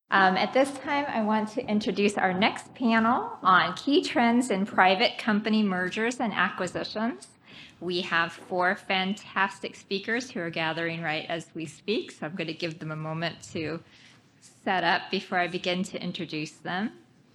At this time, I want to introduce our next panel on key trends in private company mergers and acquisitions. We have 4 fantastic speakers who are gathering right as we speak, so I'm going to give them a moment to set up before I begin to introduce them.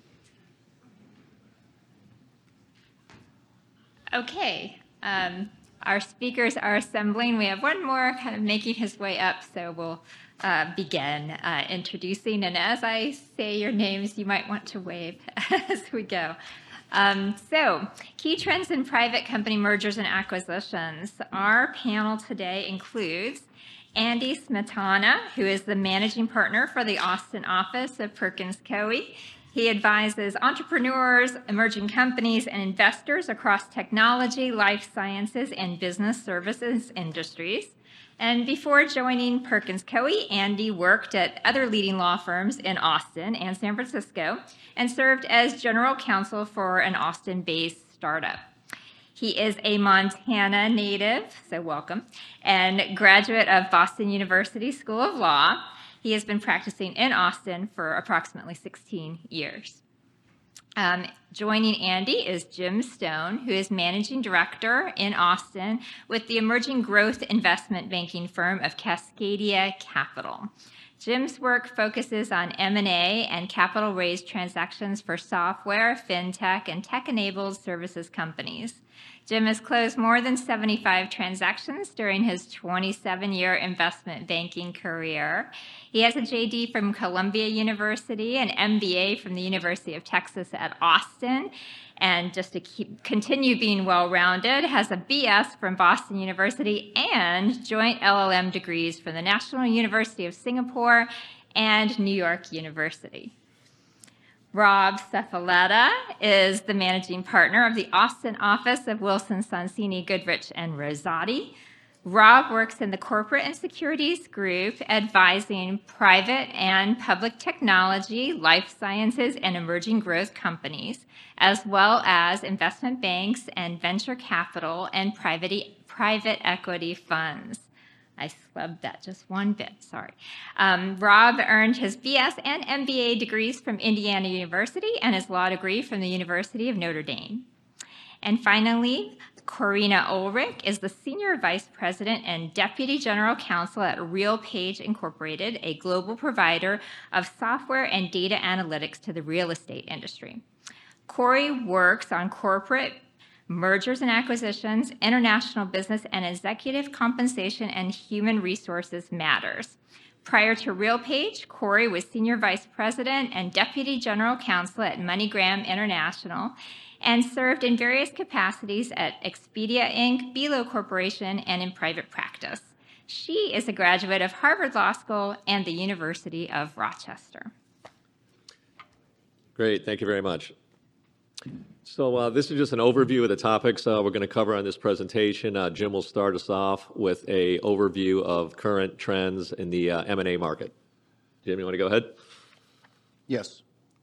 Okay, our speakers are assembling. We have one more kind of making his way up, so we'll begin introducing. And as I say your names, you might want to wave as we go. So, key trends in private company mergers and acquisitions. Our panel today includes Andy Smetana, who is the managing partner for the Austin office of Perkins Coie. He advises entrepreneurs, emerging companies, and investors across technology, life sciences, and business services industries. And before joining Perkins Coie, Andy worked at other leading law firms in Austin and San Francisco and served as general counsel for an Austin-based startup. He is a Montana native, so welcome, and graduate of Boston University School of Law. He has been practicing in Austin for approximately 16 years. Joining Andy is Jim Stone, who is managing director in Austin with the emerging growth investment banking firm of Cascadia Capital. Jim's work focuses on M&A and capital raise transactions for software, fintech, and tech-enabled services companies. Jim has closed more than 75 transactions during his 27-year investment banking career. He has a JD from Columbia University, an MBA from the University of Texas at Austin, and just to continue being well-rounded, has a BS from Boston University and joint LLM degrees from the National University of Singapore and New York University. Rob Cephaletta is the managing partner of the Austin office of Wilson Sonsini Goodrich and Rosati. Rob works in the corporate and securities group, advising private and public technology, life sciences, and emerging growth companies, as well as investment banks and venture capital and private equity funds. I slubbed that just one bit, sorry. Rob earned his BS and MBA degrees from Indiana University and his law degree from the University of Notre Dame. And finally, Corina Ulrich is the Senior Vice President and Deputy General Counsel at RealPage Incorporated, a global provider of software and data analytics to the real estate industry. Corey works on corporate mergers and acquisitions, international business and executive compensation, and human resources matters. Prior to RealPage, Corey was Senior Vice President and Deputy General Counsel at MoneyGram International and served in various capacities at Expedia Inc., Belo Corporation, and in private practice. She is a graduate of Harvard Law School and the University of Rochester. Great, thank you very much. So this is just an overview of the topics we're going to cover on this presentation. Jim will start us off with an overview of current trends in the M&A market. Jim, you want to go ahead? Yes.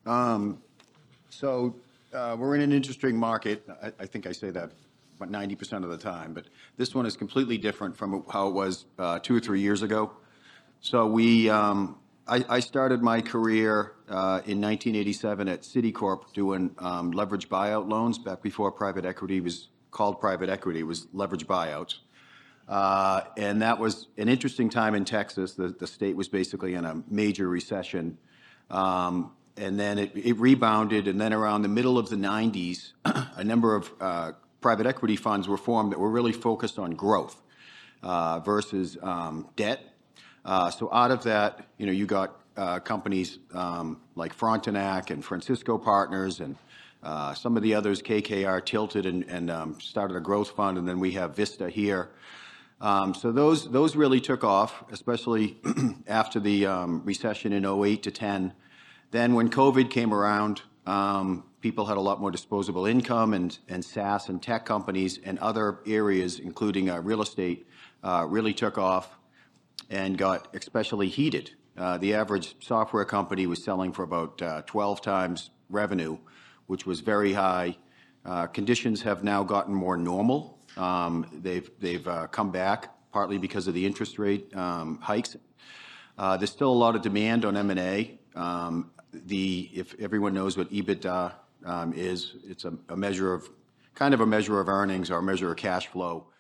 So we're in an interesting market. I think I say that about 90% of the time, but this one is completely different from how it was 2 or 3 years ago. So I started my career in 1987 at Citicorp doing leverage buyout loans back before private equity was called private equity. It was leverage buyouts. And that was an interesting time in Texas. The state was basically in a major recession. And then it rebounded. And then around the middle of the 90s, a number of private equity funds were formed that were really focused on growth versus debt. So out of that, you got companies like Frontenac and Francisco Partners and some of the others, KKR, tilted and started a growth fund, and then we have Vista here. So those really took off, especially after the recession in 08 to 10. Then when COVID came around, people had a lot more disposable income, and SaaS and tech companies and other areas, including real estate, really took off and got especially heated. The average software company was selling for about 12 times revenue, which was very high. Conditions have now gotten more normal. They've come back partly because of the interest rate hikes. There's still a lot of demand on M&A. If everyone knows what EBITDA is, it's a measure of, kind of a measure of earnings or a measure of cash flow.